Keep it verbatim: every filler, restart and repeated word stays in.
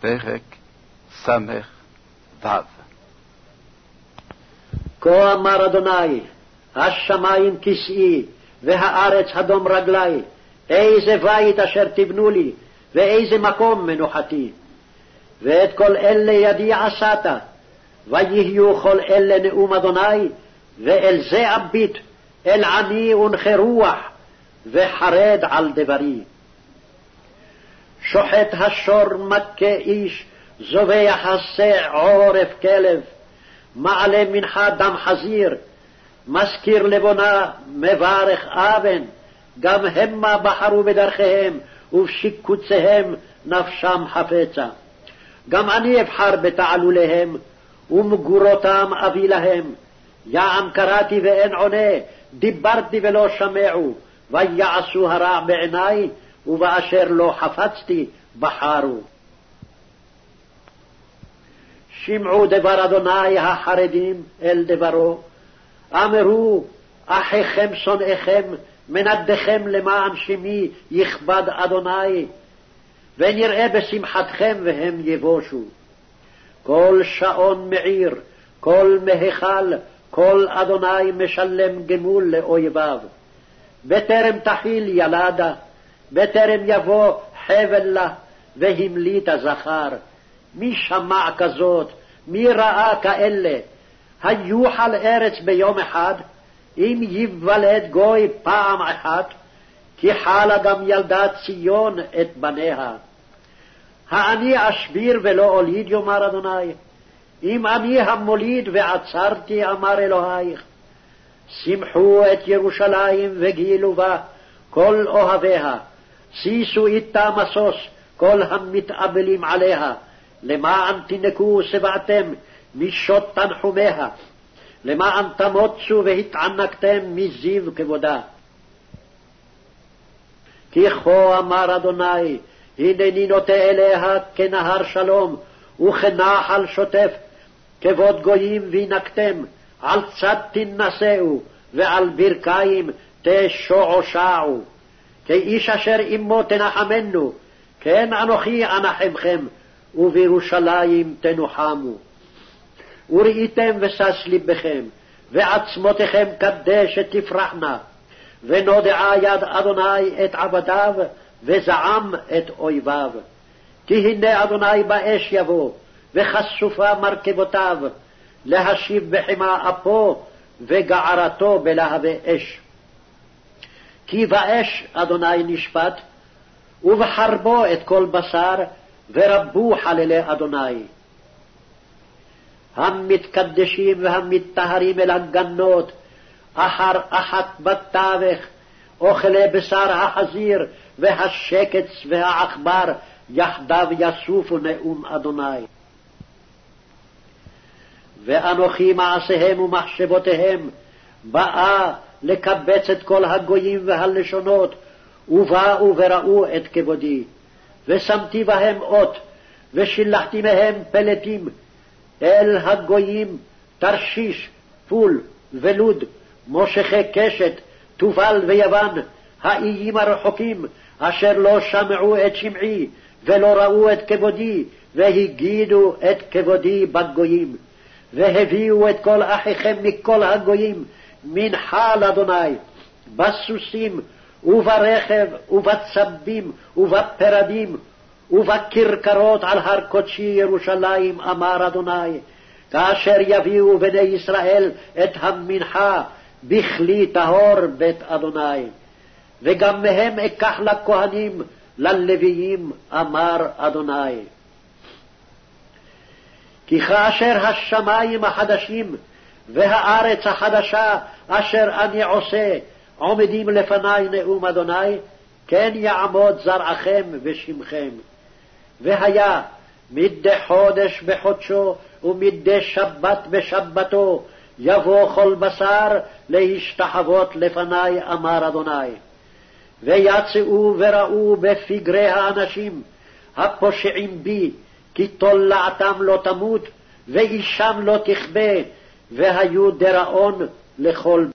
פרק סמך ו'. כה אמר אדוני, השמיים כסאי והארץ הדום רגלי, איזה בית אשר תבנו לי, ואיזה מקום מנוחתי. ואת כל אלה ידי עשת, ויהיו כל אלה נאום אדוני, ואל זה אביט, אל עני ונחה רוח, וחרד על דברי. שוחט השור מכה איש, זובח הסע עורף כלב, מעלה מנחה דם חזיר, מזכיר לבונה מברך אבן, גם המה בחרו בדרכיהם, ובשיקוציהם נפשם חפצה. גם אני אבחר בתעלוליהם, ומגורותם אביא להם. יען קראתי ואין עונה, דיברתי ולא שמעו, ויעשו הרע בעיני, ובאשר לא חפצתי בחרו. שמעו דבר אדוני החרדים אל דברו, אמרו אחיכם שונאיכם, מנדכם למען שמי יכבד אדוני, ונראה בשמחתכם והם יבושו. כל שעון מעיר, כל מהיכל, כל אדוני משלם גמול לאויביו. בטרם תחיל ילדה, בטרם יבוא חבל לה, והמליט הזכר. מי שמע כזאת, מי ראה כאלה? היו על ארץ ביום אחד, אם יוולד גוי פעם אחת, כי חלה גם ילדת ציון את בניה. האני אשביר ולא אוליד, יאמר אדוני, אם אני המוליד ועצרתי, אמר אלוהיך. שמחו את ירושלים וגילו בה כל אוהביה, שישו איתה משוש כל המתאבלים עליה, למען תינקו שבעתם משוט תנחומיה, למען תמוצו והתענקתם מזיו כבודה. כי כה אמר אדוני, הנני נוטה אליה כנהר שלום, וכנחל שוטף, כבוד גויים וינקתם, על צד תנסעו, ועל ברכיים תשועשעו. כי איש אשר אמו תנחמנו, כן אנוכי אנחמכם, ובירושלים תנוחמו. וראיתם ושש לבכם, ועצמותיכם קדשת תפרחנה, ונודעה יד אדוני את עבדיו, וזעם את אויביו. כי הנה אדוני באש יבוא, וחשופה מרכבותיו, להשיב בחמה אפו, וגערתו בלהבי אש. כי באש אדוני נשפט, ובחרבו את כל בשר, ורבו חללי אדוני. המתקדשים והמתטהרים אל הגנות, אחר אחת בתווך, אוכלי בשר החזיר, והשקץ והעכבר, יחדיו יסופו נאום אדוני. ואנוכי מעשיהם ומחשבותיהם, באה לקבץ את כל הגויים והלשונות, ובאו וראו את כבודי. ושמתי בהם אות, ושילחתי מהם פלטים, אל הגויים תרשיש, פול ולוד, מושכי קשת, תובל ויוון, האיים הרחוקים, אשר לא שמעו את שמעי, ולא ראו את כבודי, והגידו את כבודי בגויים. והביאו את כל אחיכם מכל הגויים, מנחה לאדוני, בסוסים, וברכב, ובצבים, ובפרדים, ובכרכרות על הר קודשי ירושלים, אמר אדוני, כאשר יביאו בני ישראל את המנחה בכלי טהור בית אדוני. וגם מהם אקח לכהנים, ללוויים, אמר אדוני. כי כאשר השמיים החדשים והארץ החדשה אשר אני עושה עומדים לפני נאום אדוני, כן יעמוד זרעכם ושמכם. והיה מדי חודש בחודשו ומדי שבת בשבתו יבוא כל בשר להשתחוות לפני, אמר אדוני. ויצאו וראו בפגרי האנשים הפושעים בי, כי תולעתם לא תמות, ואישם לא תכבה, והיו דראון לכל